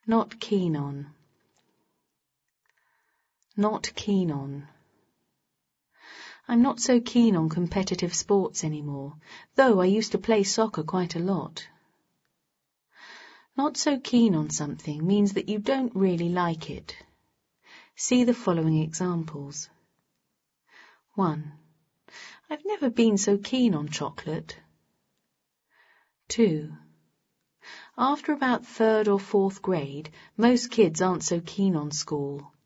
Not keen on. Not keen on. I'm not so keen on competitive sports anymore, though I used to play soccer quite a lot. Not so keen on something means that you don't really like it. See the following examples. 1. I've never been so keen on chocolate. 2. After about 3rd or 4th grade, most kids aren't so keen on school.